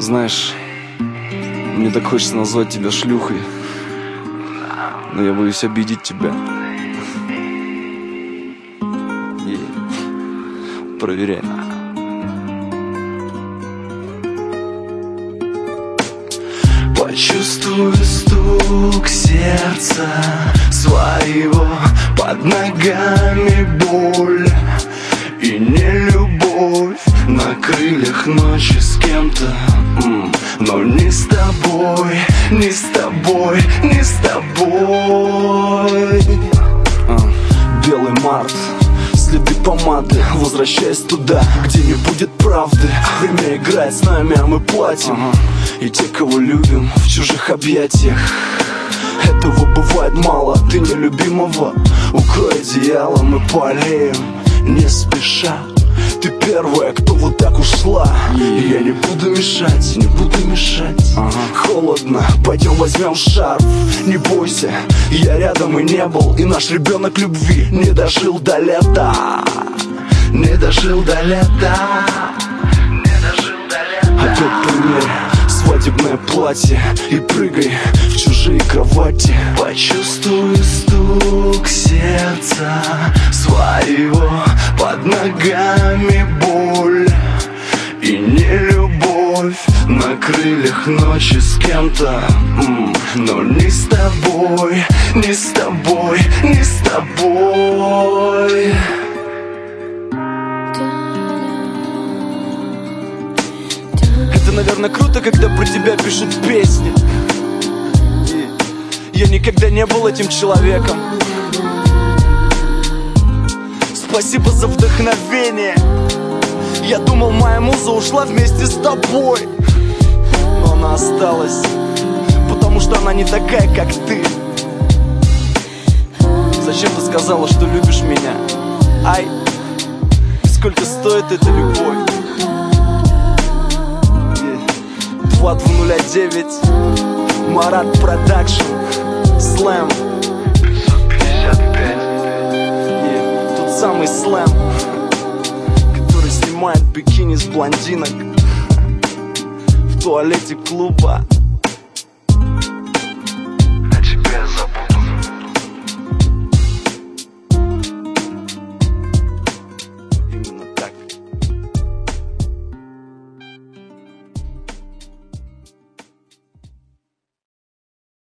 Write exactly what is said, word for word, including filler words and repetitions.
Знаешь, мне так хочется назвать тебя шлюхой, но я боюсь обидеть тебя. И проверяй. Почувствуй стук сердца своего, под ногами боль и не любовь. На крыльях ночи с кем-то, но не с тобой, не с тобой, не с тобой. а, Белый март, следы помады. Возвращаясь туда, где не будет правды. Время играет с нами, а мы платим. ага. И те, кого любим, в чужих объятиях. Этого бывает мало, ты нелюбимого укрой одеялом и полеем не спеша. Ты первая, кто вот так ушла. И я не буду мешать, не буду мешать. ага. Холодно, пойдем возьмем шарф. Не бойся, я рядом и не был. И наш ребенок любви не дожил до лета. Не дожил до лета. Не дожил до лета. Опять примерь свадебное платье и прыгай в чужие кровати. Почувствуй стук сердца своего, под ногами боль и не любовь. На крыльях ночи с кем-то, но не с тобой, не с тобой, не с тобой. Это, наверное, круто, когда про тебя пишут песни. И я никогда не был этим человеком. Спасибо за вдохновение. Я думал, моя муза ушла вместе с тобой, но она осталась, потому что она не такая, как ты. Зачем ты сказала, что любишь меня? Ай, сколько стоит эта любовь? два два нуль девять Марат Продакшн Слэм пятьсот пятьдесят пять. И тот самый Слэм, который снимает бикини с блондинок в туалете клуба.